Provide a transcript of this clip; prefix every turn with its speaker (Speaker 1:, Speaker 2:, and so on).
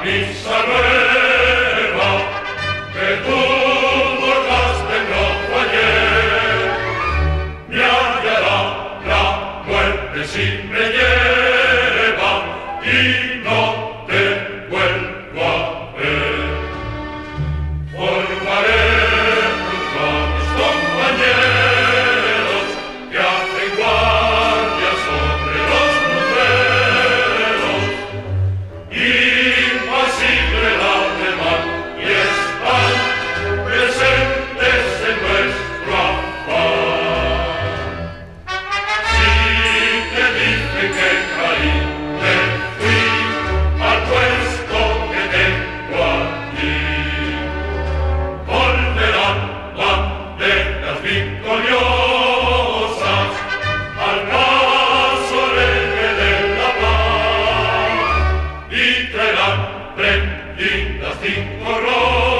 Speaker 1: camisa nueva que tú bordaste en rojo ayer, me hallará la muerte si me lleva y no te vuelvo a ver. Formaré junto a mis compañeros que hacen guardia sobre los cruceros. Impasible la mar y están presentes en nuestro afán. Si te dicen que caí, me fui al puesto que tengo aquí. Volverán banderas victoriosas al paso alegre de la paz y traerán prendidas 5 rosas